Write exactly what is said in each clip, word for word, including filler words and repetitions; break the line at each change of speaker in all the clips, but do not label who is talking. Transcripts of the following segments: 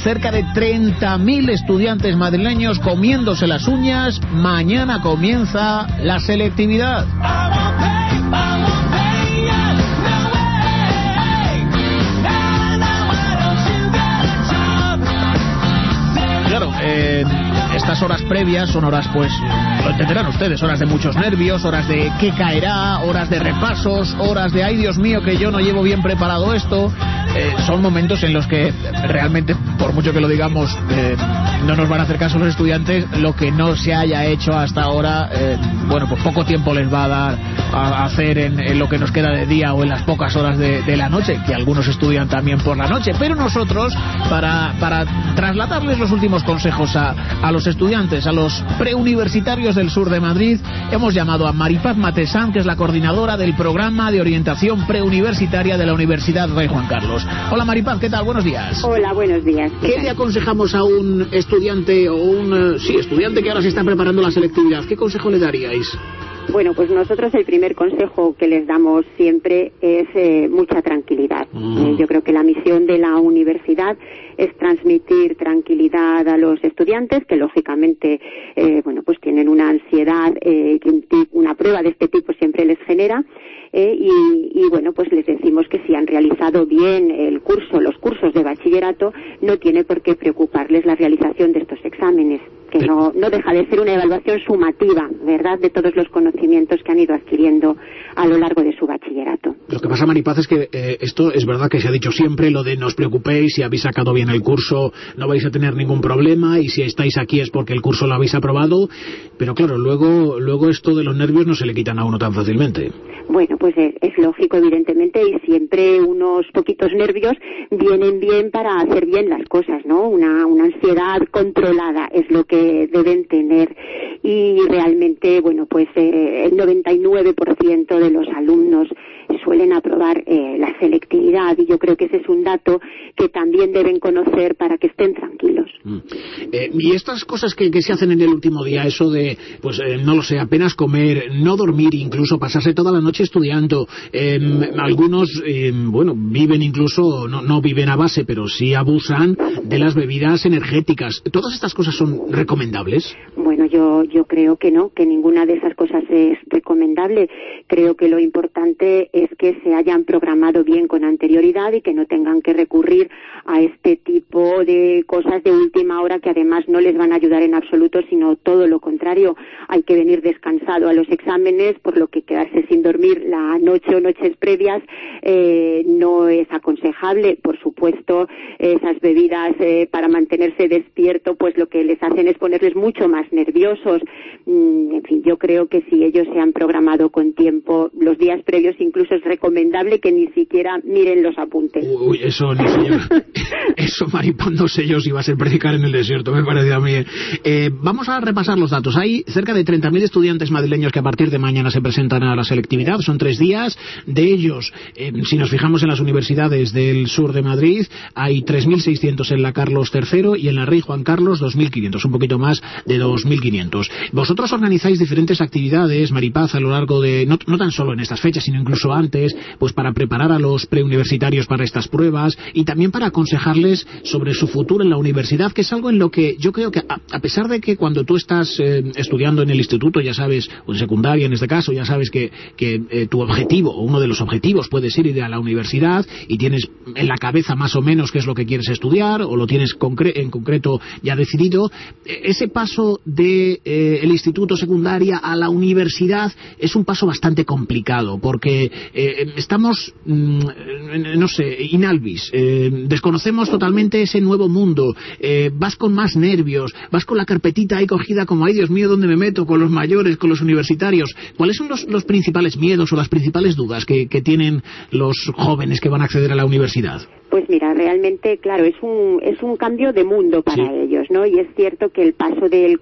cerca de treinta mil estudiantes madrileños comiéndose las uñas. Mañana comienza la selectividad. Claro, eh, estas horas previas son horas, pues, lo entenderán ustedes, horas de muchos nervios, horas de qué caerá, horas de repasos, horas de ay Dios mío que yo no llevo bien preparado esto. Eh, son momentos en los que realmente, por mucho que lo digamos, eh, no nos van a hacer caso los estudiantes. Lo que no se haya hecho hasta ahora, eh, bueno, pues poco tiempo les va a dar a hacer en, en lo que nos queda de día o en las pocas horas de, de la noche, que algunos estudian también por la noche. Pero nosotros, para, para trasladarles los últimos consejos a, a los estudiantes, a los preuniversitarios del sur de Madrid, hemos llamado a Maripaz Matesán, que es la coordinadora del programa de orientación preuniversitaria de la Universidad Rey Juan Carlos. Hola Maripaz, ¿qué tal? Buenos días.
Hola, buenos días.
¿Qué le aconsejamos a un estudiante o un, sí, estudiante que ahora se está preparando la selectividad? ¿Qué consejo le daríais?
Bueno, pues nosotros el primer consejo que les damos siempre es eh, mucha tranquilidad. Mm. Eh, yo creo que la misión de la universidad es transmitir tranquilidad a los estudiantes, que lógicamente, eh, bueno, pues tienen una ansiedad eh, que una prueba de este tipo siempre les genera. Eh, y, y bueno, pues les decimos que si han realizado bien el curso, los cursos de bachillerato, no tiene por qué preocuparles la realización de estos exámenes, que no, no deja de ser una evaluación sumativa, ¿verdad?, de todos los conocimientos que han ido adquiriendo a lo largo de su bachillerato.
Lo que pasa, Maripaz, es que eh, esto es verdad que se ha dicho siempre, lo de no os preocupéis, si habéis sacado bien el curso no vais a tener ningún problema, y si estáis aquí es porque el curso lo habéis aprobado, pero claro, luego, luego esto de los nervios no se le quitan a uno tan fácilmente.
Bueno, pues es, es lógico, evidentemente, y siempre unos poquitos nervios vienen bien para hacer bien las cosas, ¿no? Una, una ansiedad controlada es lo que deben tener, y realmente, bueno, pues eh, el noventa y nueve por ciento de los alumnos suelen aprobar eh, la selectividad, y yo creo que ese es un dato que también deben conocer para que estén tranquilos.
Mm. Eh, y estas cosas que, que se hacen en el último día, eso de, pues eh, no lo sé, apenas comer, no dormir, incluso pasarse toda la noche estudiando, eh, algunos, eh, bueno, viven incluso, no, no viven a base, pero sí abusan de las bebidas energéticas. ¿Todas estas cosas son recomendables?
Bueno, yo, yo creo que no, que ninguna de esas cosas es recomendable. Creo que lo importante es que se hayan programado bien con anterioridad y que no tengan que recurrir a este tipo de cosas de última hora, que además no les van a ayudar en absoluto, sino todo lo contrario. Hay que venir descansado a los exámenes, por lo que quedarse sin dormir la noche o noches previas eh, no es aconsejable. Por supuesto, esas bebidas eh, para mantenerse despierto, pues lo que les hacen es ponerles mucho más nerviosos. Mm, en fin, yo creo que si ellos se han programado con tiempo los días previos, incluso es recomendable que ni siquiera miren los apuntes.
Uy, eso no sé yo. Eso, Maripaz, no sé yo si va a ser predicar en el desierto, me parece a mí. Eh, vamos a repasar los datos. Hay cerca de treinta mil estudiantes madrileños que a partir de mañana se presentan a la selectividad. Son tres días. De ellos, eh, si nos fijamos en las universidades del sur de Madrid, hay tres mil seiscientos en la Carlos tercero y en la Rey Juan Carlos dos mil quinientos, un poquito más de dos mil quinientos. Vosotros organizáis diferentes actividades, Maripaz, a lo largo de, no, no tan solo en estas fechas, sino incluso antes, pues para preparar a los preuniversitarios para estas pruebas y también para aconsejarles sobre su futuro en la universidad, que es algo en lo que yo creo que, a, a pesar de que cuando tú estás eh, estudiando en el instituto, ya sabes, o en secundaria en este caso, ya sabes que, que eh, tu objetivo, o uno de los objetivos puede ser ir a la universidad y tienes en la cabeza más o menos qué es lo que quieres estudiar, o lo tienes concre- en concreto ya decidido, ese paso de eh, el instituto, secundaria a la universidad es un paso bastante complicado, porque eh, estamos, mmm, no sé, in albis, eh, desconocemos totalmente ese nuevo mundo, eh, vas con más nervios, vas con la carpetita ahí cogida como, ay Dios mío, ¿dónde me meto? Con los mayores, con los universitarios. ¿Cuáles son los, los principales miedos o las principales dudas que, que tienen los jóvenes que van a acceder a la universidad?
Pues mira, realmente, claro, es un es un cambio de mundo para sí. ellos, ¿no? Y es cierto que el paso del colegio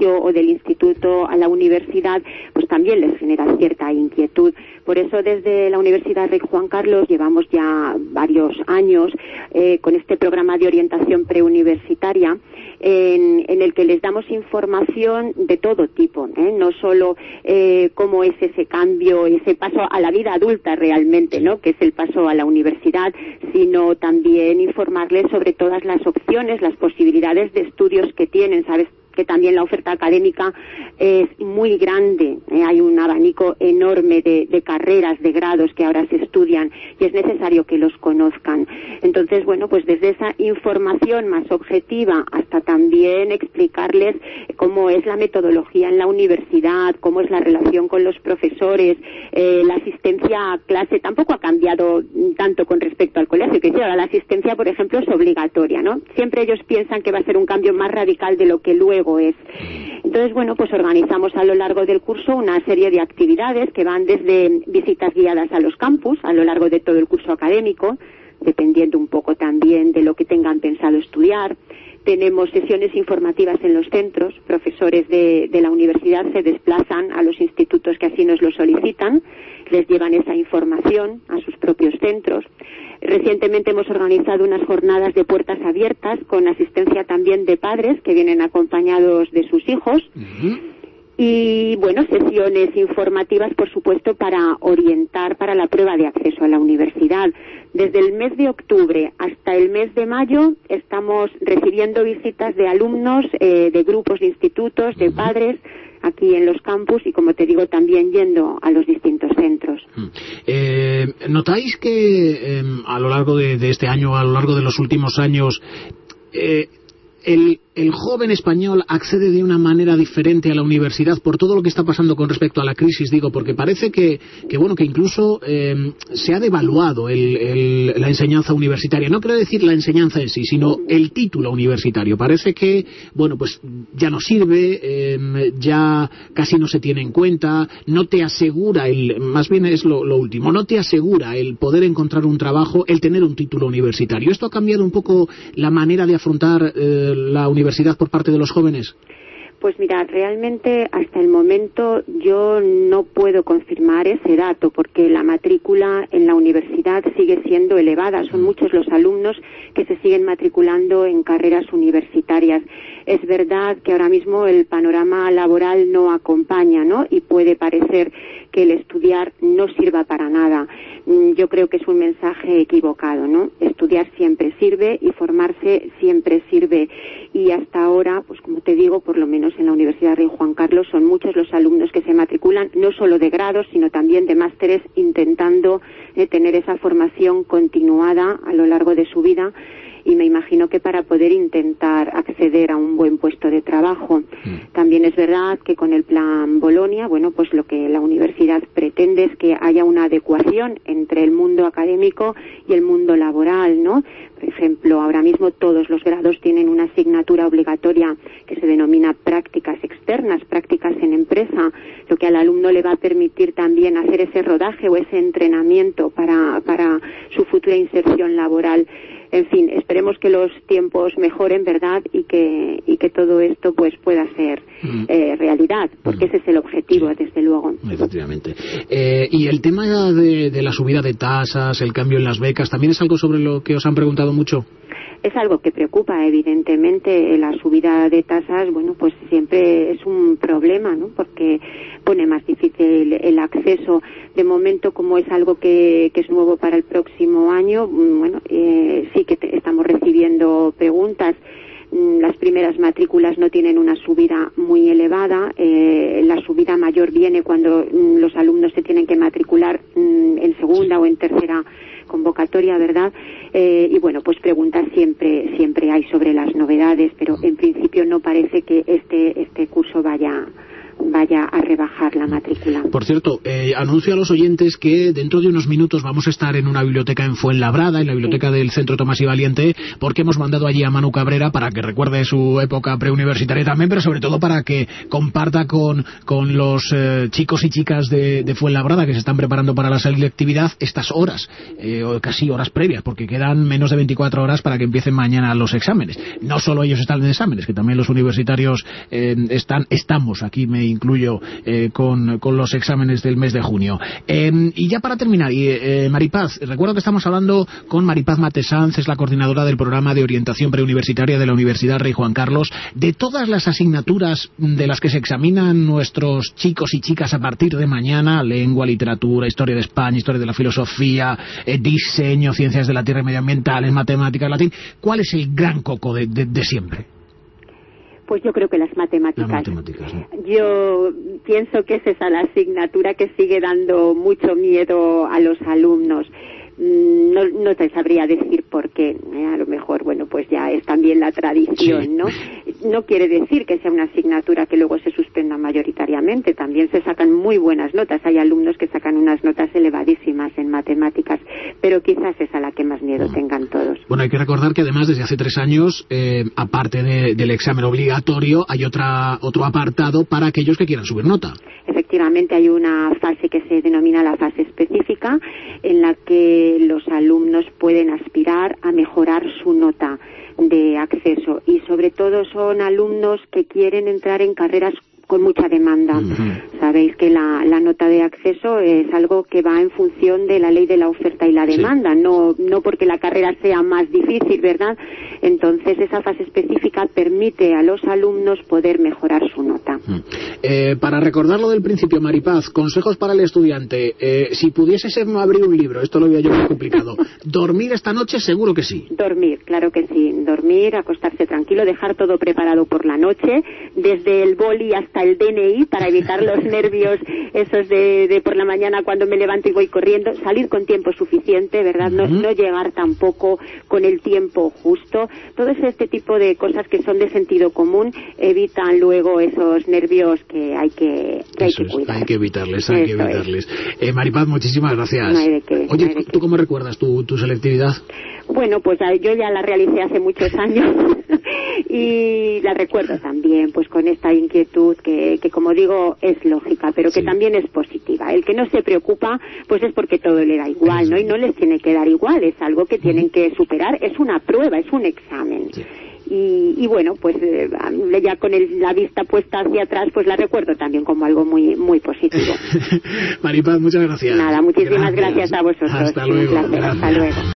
colegio o del instituto a la universidad, pues también les genera cierta inquietud. Por eso desde la Universidad Rey Juan Carlos llevamos ya varios años eh, con este programa de orientación preuniversitaria en, en el que les damos información de todo tipo, ¿eh? No solo eh, cómo es ese cambio, ese paso a la vida adulta realmente, ¿no? Que es el paso a la universidad, sino también informarles sobre todas las opciones, las posibilidades de estudios que tienen, ¿sabes? Que también la oferta académica es muy grande, ¿eh? Hay un abanico enorme de, de carreras, de grados que ahora se estudian y es necesario que los conozcan. Entonces, bueno, pues desde esa información más objetiva hasta también explicarles cómo es la metodología en la universidad, cómo es la relación con los profesores, eh, la asistencia a clase tampoco ha cambiado tanto con respecto al colegio, que ahora la asistencia, por ejemplo, es obligatoria, ¿no? Siempre ellos piensan que va a ser un cambio más radical de lo que luego es. Entonces, bueno, pues organizamos a lo largo del curso una serie de actividades que van desde visitas guiadas a los campus a lo largo de todo el curso académico, dependiendo un poco también de lo que tengan pensado estudiar. Tenemos sesiones informativas en los centros, profesores de, de la universidad se desplazan a los institutos que así nos lo solicitan, les llevan esa información a sus propios centros. Recientemente hemos organizado unas jornadas de puertas abiertas con asistencia también de padres que vienen acompañados de sus hijos. Uh-huh. Y, bueno, sesiones informativas, por supuesto, para orientar para la prueba de acceso a la universidad. Desde el mes de octubre hasta el mes de mayo estamos recibiendo visitas de alumnos, eh, de grupos de institutos, de padres, aquí en los campus y, como te digo, también yendo a los distintos centros.
Eh, ¿Notáis que eh, a lo largo de, de este año, a lo largo de los últimos años, eh, el, el joven español accede de una manera diferente a la universidad por todo lo que está pasando con respecto a la crisis? Digo, porque parece que, que bueno, que incluso eh, se ha devaluado el, el, la enseñanza universitaria. No quiero decir la enseñanza en sí, sino el título universitario. Parece que, bueno, pues ya no sirve, eh, ya casi no se tiene en cuenta, no te asegura, el, más bien es lo, lo último, no te asegura el poder encontrar un trabajo, el tener un título universitario. ¿Esto ha cambiado un poco la manera de afrontar eh, la universidad por parte de los jóvenes?
Pues mira, realmente hasta el momento yo no puedo confirmar ese dato porque la matrícula en la universidad sigue siendo elevada. Son muchos los alumnos que se siguen matriculando en carreras universitarias. Es verdad que ahora mismo el panorama laboral no acompaña, ¿no? Y puede parecer que el estudiar no sirva para nada. Yo creo que es un mensaje equivocado, ¿no? Estudiar siempre sirve y formarse siempre sirve. Y hasta ahora, pues como te digo, por lo menos en la Universidad Rey Juan Carlos son muchos los alumnos que se matriculan, no solo de grados, sino también de másteres, intentando eh, tener esa formación continuada a lo largo de su vida. Y me imagino que para poder intentar acceder a un buen puesto de trabajo. Mm. También es verdad que con el plan Bolonia, bueno, pues lo que la universidad pretende es que haya una adecuación entre el mundo académico y el mundo laboral, ¿no? Por ejemplo, ahora mismo todos los grados tienen una asignatura obligatoria que se denomina prácticas externas, prácticas en empresa, lo que al alumno le va a permitir también hacer ese rodaje o ese entrenamiento para, para su futura inserción laboral. En fin, esperemos que los tiempos mejoren, ¿verdad? Y que y que todo esto pues pueda ser mm. eh, realidad, porque mm. ese es el objetivo, sí. Desde luego.
Efectivamente. Eh, y el tema de, de la subida de tasas, el cambio en las becas, ¿también es algo sobre lo que os han preguntado mucho?
Es algo que preocupa, evidentemente. La subida de tasas, bueno, pues siempre es un problema, ¿no? Porque pone más difícil el acceso. De momento, como es algo que, que es nuevo para el próximo año, bueno, eh, sí que te, estamos recibiendo preguntas. Las primeras matrículas no tienen una subida muy elevada. Eh, la subida mayor viene cuando mm, los alumnos se tienen que matricular mm, en segunda o en tercera convocatoria, ¿verdad? Eh, y bueno, pues preguntas siempre siempre hay sobre las novedades, pero en principio no parece que este este curso vaya vaya a rebajar la matrícula.
Por cierto, eh, anuncio a los oyentes que dentro de unos minutos vamos a estar en una biblioteca en Fuenlabrada, en la biblioteca sí. del Centro Tomás y Valiente, porque hemos mandado allí a Manu Cabrera para que recuerde su época preuniversitaria también, pero sobre todo para que comparta con, con los eh, chicos y chicas de, de Fuenlabrada que se están preparando para la selectividad estas horas, eh, o casi horas previas, porque quedan menos de veinticuatro horas para que empiecen mañana los exámenes. No solo ellos están en exámenes, que también los universitarios eh, están, estamos, aquí me incluyo, eh, con, con los exámenes del mes de junio. Eh, y ya para terminar, y, eh, Maripaz, recuerdo que estamos hablando con Maripaz Matesanz, es la coordinadora del programa de orientación preuniversitaria de la Universidad Rey Juan Carlos. De todas las asignaturas de las que se examinan nuestros chicos y chicas a partir de mañana, lengua, literatura, historia de España, historia de la filosofía, eh, diseño, ciencias de la tierra y medioambientales, matemáticas, latín, ¿cuál es el gran coco de, de, de siempre?
Pues yo creo que las matemáticas.
Las matemáticas, ¿no?
Yo pienso que es esa la asignatura que sigue dando mucho miedo a los alumnos. No, no te sabría decir por qué, eh, a lo mejor, bueno, pues ya es también la tradición, sí. ¿no? No quiere decir que sea una asignatura que luego se suspenda mayoritariamente, también se sacan muy buenas notas, hay alumnos que sacan unas notas elevadísimas en matemáticas, pero quizás es a la que más miedo tengan todos.
Bueno, hay que recordar que además desde hace tres años, eh, aparte de, del examen obligatorio, hay otra otro apartado para aquellos que quieran subir nota.
Efectivamente, hay una fase que se denomina la fase específica, en la que los alumnos pueden aspirar a mejorar su nota de acceso, y sobre todo son alumnos que quieren entrar en carreras con mucha demanda. Uh-huh. Sabéis que la, la nota de acceso es algo que va en función de la ley de la oferta y la demanda, sí. no, no porque la carrera sea más difícil, ¿verdad? Entonces esa fase específica permite a los alumnos poder mejorar su nota.
Uh-huh. Eh, para recordarlo del principio, Maripaz, consejos para el estudiante. Eh, si pudiese ser no abrir un libro, esto lo veo yo muy complicado. ¿Dormir esta noche? Seguro que sí.
Dormir, claro que sí. Dormir, acostarse tranquilo, dejar todo preparado por la noche, desde el boli hasta el D N I, para evitar los nervios esos de, de por la mañana cuando me levanto y voy corriendo, salir con tiempo suficiente, ¿verdad? No, no llegar tampoco con el tiempo justo. Todo este tipo de cosas que son de sentido común evitan luego esos nervios que hay que, que, hay que cuidar.
Hay que evitarles, hay Eso que evitarles. Eh, Maripaz, muchísimas gracias.
No hay de qué,
Oye,
no hay de
¿tú
qué.
cómo recuerdas tu, tu selectividad?
Bueno, pues yo ya la realicé hace muchos años y la recuerdo también, pues con esta inquietud que, que como digo, es lógica, pero que sí. también es positiva. El que no se preocupa, pues es porque todo le da igual, ¿no? Y no les tiene que dar igual, es algo que tienen que superar, es una prueba, es un examen. Sí. Y, y bueno, pues eh, ya con el, la vista puesta hacia atrás, pues la recuerdo también como algo muy muy positivo.
Maripaz, muchas gracias.
Nada, muchísimas gracias, gracias a vosotros.
Hasta luego.
Un placer, hasta luego.